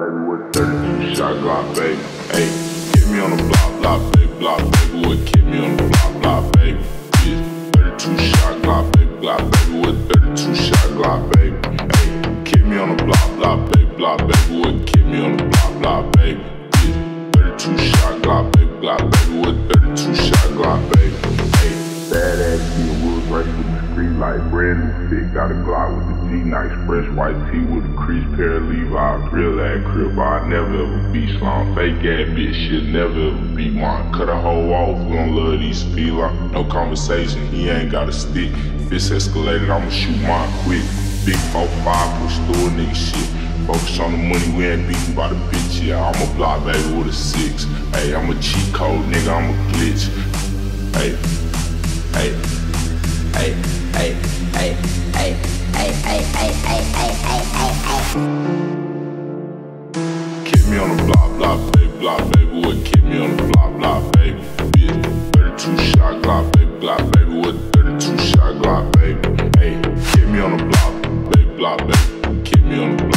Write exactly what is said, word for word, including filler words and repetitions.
baby, with thirty-two shot Glock, baby. Hey, hit me on the block, block, baby, block, baby, with hit me on the block, block, baby. Yeah, thirty-two shot Glock, baby, block, baby, with thirty-two shot Glock, baby. Hey, hit me on the block, block, baby, block, baby, with hit me on the block, block, baby. Yeah, thirty-two shot Glock, baby, block, baby, with thirty-two shot Glock, baby. Hey, badass kid, woods right with the street like brand new fit. Got a Glock with the G, nice fresh white tee with a crease pair of Levi's. Real ass crib, I never ever be slime. Fake ass bitch, shit never ever be mine. Cut a hoe off, we don't love these speed line. No conversation, he ain't got a stick. If this escalated, I'ma shoot mine quick. Big four five, push through a nigga shit. Focus on the money, we ain't beating by the bitch, yeah. I'm a block baby with a six. Hey, I'm a cheat code, nigga, I'm a glitch. Hey, hey, hey, hey, hey, hey, hey, hey, hey, hey, hey, hey, hey. Kick me on the block, block, baby, block, baby, with kick me on the block, block, baby. Bitch, thirty-two shot Glock, baby, block, baby, with thirty-two shot Glock, baby. Hey, kick me on the block, baby, block, baby, kick me on the block.